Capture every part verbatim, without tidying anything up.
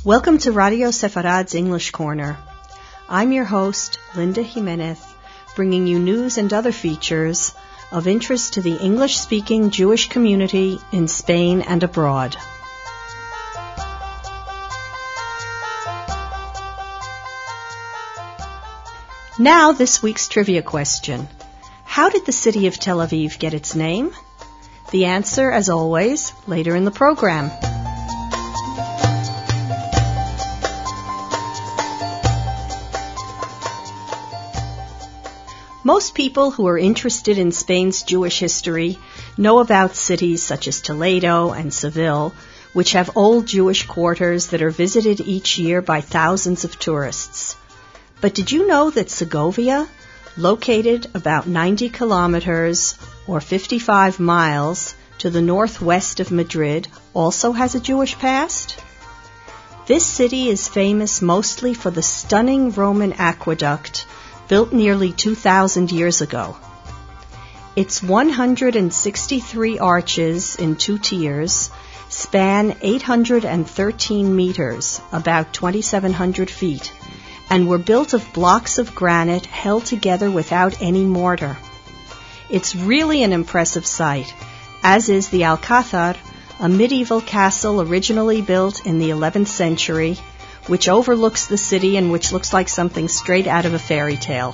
Welcome to Radio Sefarad's English Corner. I'm your host, Linda Jimenez, bringing you news and other features of interest to the English-speaking Jewish community in Spain and abroad. Now, this week's trivia question. How did the city of Tel Aviv get its name? The answer, as always, later in the program. Most people who are interested in Spain's Jewish history know about cities such as Toledo and Seville, which have old Jewish quarters that are visited each year by thousands of tourists. But did you know that Segovia, located about ninety kilometers or fifty-five miles to the northwest of Madrid, also has a Jewish past? This city is famous mostly for the stunning Roman aqueduct built nearly two thousand years ago. Its one hundred sixty-three arches in two tiers span eight hundred thirteen meters, about twenty-seven hundred feet, and were built of blocks of granite held together without any mortar. It's really an impressive sight, as is the Alcázar, a medieval castle originally built in the eleventh century, which overlooks the city and which looks like something straight out of a fairy tale.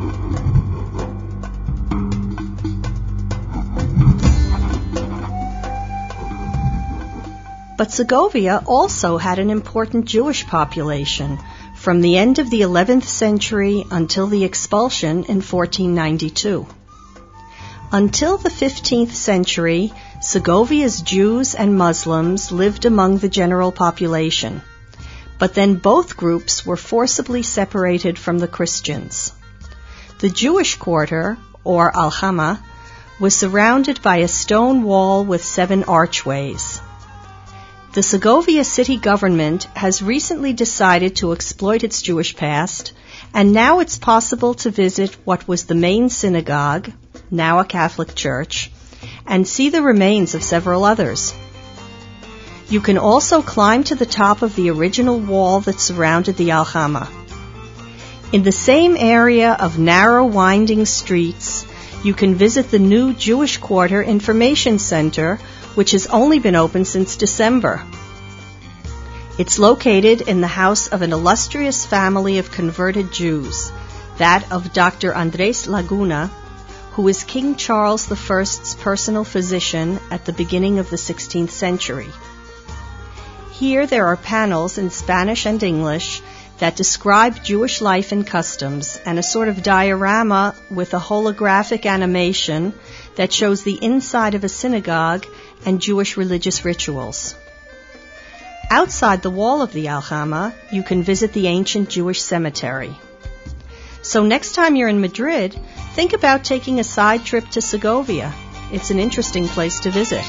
But Segovia also had an important Jewish population from the end of the eleventh century until the expulsion in fourteen ninety-two. Until the fifteenth century, Segovia's Jews and Muslims lived among the general population. But then both groups were forcibly separated from the Christians. The Jewish quarter, or Aljama, was surrounded by a stone wall with seven archways. The Segovia city government has recently decided to exploit its Jewish past, and now it's possible to visit what was the main synagogue, now a Catholic church, and see the remains of several others. You can also climb to the top of the original wall that surrounded the Aljama. In the same area of narrow, winding streets, you can visit the new Jewish Quarter Information Center, which has only been open since December. It's located in the house of an illustrious family of converted Jews, that of Doctor Andres Laguna, who was King Charles the First's personal physician at the beginning of the sixteenth century. Here there are panels in Spanish and English that describe Jewish life and customs, and a sort of diorama with a holographic animation that shows the inside of a synagogue and Jewish religious rituals. Outside the wall of the Aljama, you can visit the ancient Jewish cemetery. So next time you're in Madrid, think about taking a side trip to Segovia. It's an interesting place to visit.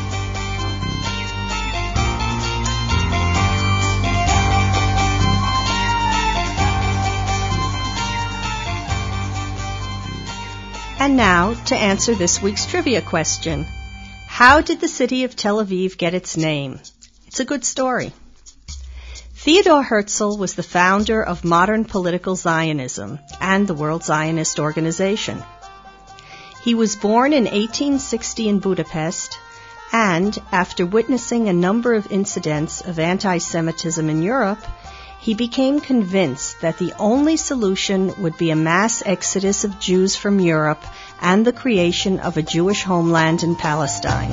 And now, to answer this week's trivia question. How did the city of Tel Aviv get its name? It's a good story. Theodor Herzl was the founder of modern political Zionism and the World Zionist Organization. He was born in eighteen sixty in Budapest, and after witnessing a number of incidents of anti-Semitism in Europe, he became convinced that the only solution would be a mass exodus of Jews from Europe and the creation of a Jewish homeland in Palestine.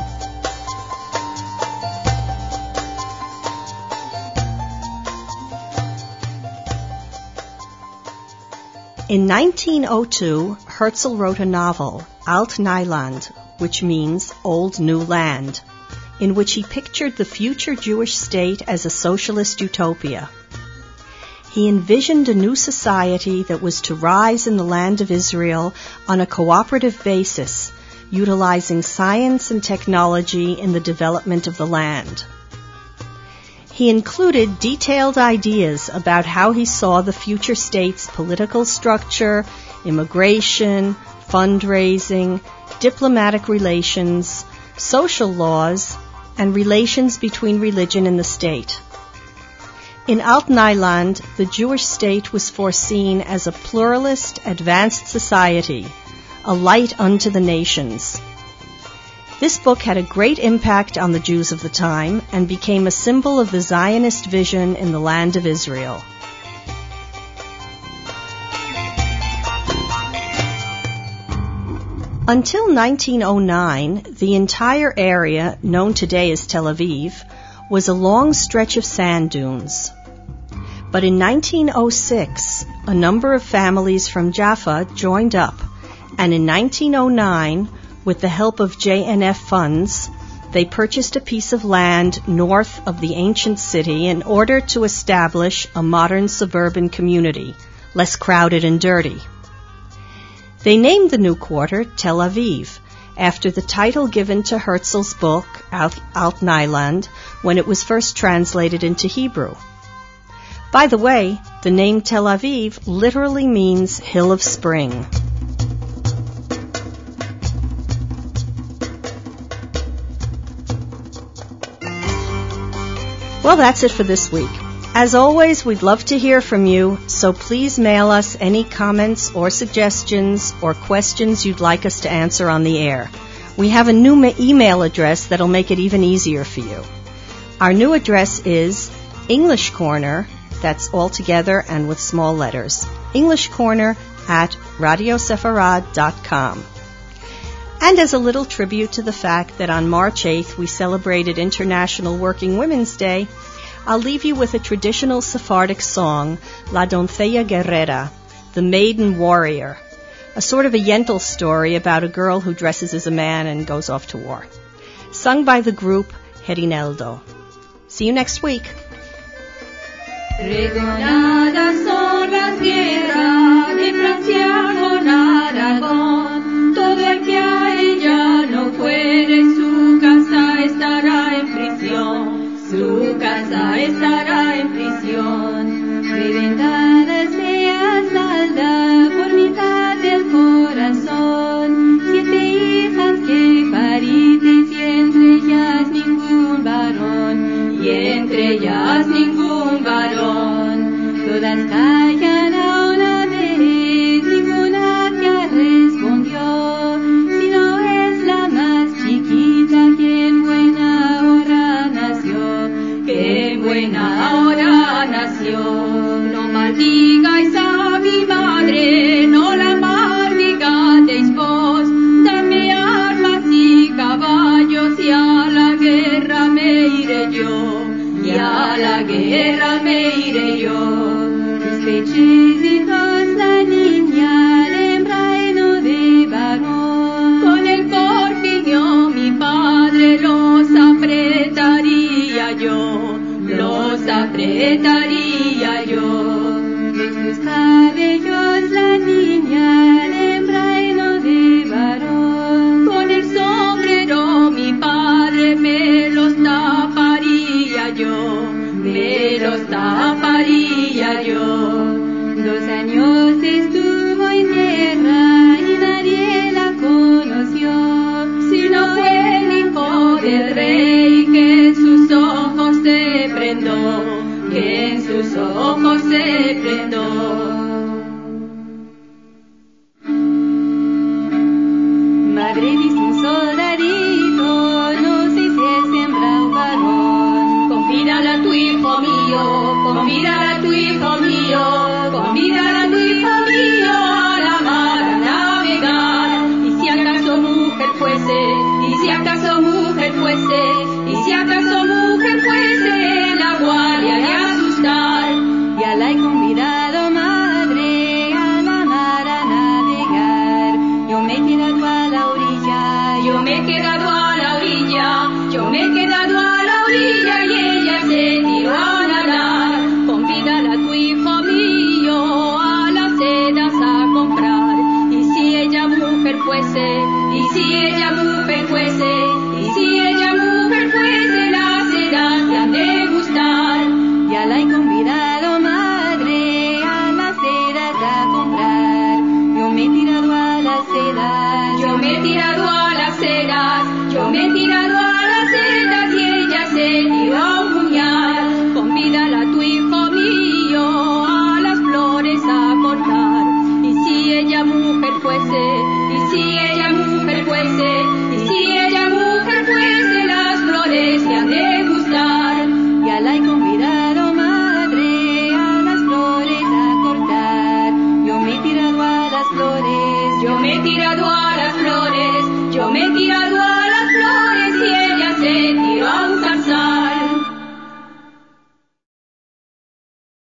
In nineteen oh two, Herzl wrote a novel, Alt Neuland, which means Old New Land, in which he pictured the future Jewish state as a socialist utopia. He envisioned a new society that was to rise in the land of Israel on a cooperative basis, utilizing science and technology in the development of the land. He included detailed ideas about how he saw the future state's political structure, immigration, fundraising, diplomatic relations, social laws, and relations between religion and the state. In Alten Eiland, the Jewish state was foreseen as a pluralist, advanced society, a light unto the nations. This book had a great impact on the Jews of the time and became a symbol of the Zionist vision in the land of Israel. Until nineteen oh nine, the entire area, known today as Tel Aviv, was a long stretch of sand dunes. But in nineteen oh six, a number of families from Jaffa joined up, and in nineteen oh nine, with the help of J N F funds, they purchased a piece of land north of the ancient city in order to establish a modern suburban community, less crowded and dirty. They named the new quarter Tel Aviv, after the title given to Herzl's book, Alten Eiland, when it was first translated into Hebrew. By the way, the name Tel Aviv literally means Hill of Spring. Well, that's it for this week. As always, we'd love to hear from you, so please mail us any comments or suggestions or questions you'd like us to answer on the air. We have a new ma- email address that'll make it even easier for you. Our new address is English Corner, that's all together and with small letters, English Corner at radio sefarad dot com. And as a little tribute to the fact that on March eighth we celebrated International Working Women's Day, I'll leave you with a traditional Sephardic song, La Doncella Guerrera, the Maiden Warrior, a sort of a Yentl story about a girl who dresses as a man and goes off to war. Sung by the group Herineldo. See you next week. Pregonadas son las guerras de Francia con Aragón. Todo el que a ella no fuere, su casa estará en prisión. Su casa estará en prisión. Reventada sea salda por mitad del corazón. Siete hijas que parites y entre ellas ningún varón. Y entre ellas ningún varón. Todas callan a una vez, ninguna que respondió. Si no es la más chiquita, que en buena hora nació, que en buena hora nació. No maldigáis a mi madre, no la maldigáis vos. Dame armas y caballos y a la guerra me iré yo. Y a la guerra me iré yo. Tus pechecitos la niña, la hembra y no de varón. Con el corpiño mi padre los apretaría yo, los apretaría yo. De tus cabellos la niña, la hembra y no de varón. Con el sombrero mi padre me los taparía yo, me los taparía yo. Dos años estuvo en tierra y nadie la conoció, si no fue el hijo del rey que en sus ojos se prendó, que en sus ojos se prendó.